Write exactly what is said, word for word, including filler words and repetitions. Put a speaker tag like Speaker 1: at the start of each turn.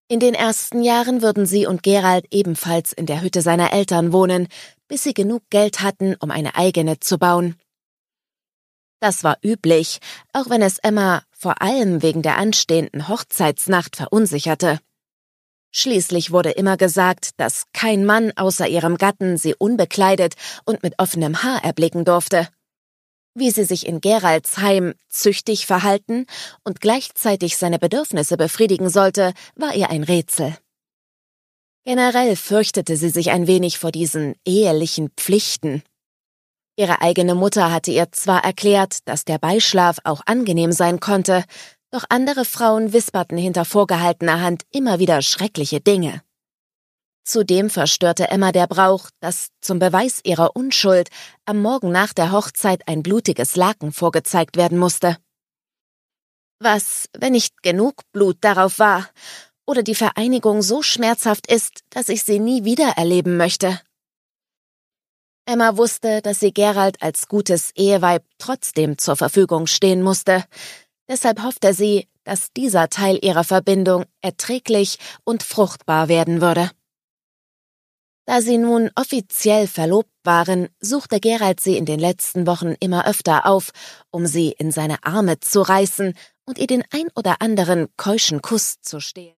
Speaker 1: In den ersten Jahren würden sie und Geralt ebenfalls in der Hütte seiner Eltern wohnen, bis sie genug Geld hatten, um eine eigene zu bauen. Das war üblich, auch wenn es Emma vor allem wegen der anstehenden Hochzeitsnacht verunsicherte. Schließlich wurde immer gesagt, dass kein Mann außer ihrem Gatten sie unbekleidet und mit offenem Haar erblicken durfte. Wie sie sich in Geralts Heim züchtig verhalten und gleichzeitig seine Bedürfnisse befriedigen sollte, war ihr ein Rätsel. Generell fürchtete sie sich ein wenig vor diesen ehelichen Pflichten. Ihre eigene Mutter hatte ihr zwar erklärt, dass der Beischlaf auch angenehm sein konnte, doch andere Frauen wisperten hinter vorgehaltener Hand immer wieder schreckliche Dinge. Zudem verstörte Emma der Brauch, dass zum Beweis ihrer Unschuld am Morgen nach der Hochzeit ein blutiges Laken vorgezeigt werden musste. Was, wenn nicht genug Blut darauf war, oder die Vereinigung so schmerzhaft ist, dass ich sie nie wieder erleben möchte? Emma wusste, dass sie Geralt als gutes Eheweib trotzdem zur Verfügung stehen musste. Deshalb hoffte sie, dass dieser Teil ihrer Verbindung erträglich und fruchtbar werden würde. Da sie nun offiziell verlobt waren, suchte Geralt sie in den letzten Wochen immer öfter auf, um sie in seine Arme zu reißen und ihr den ein oder anderen keuschen Kuss zu stehlen.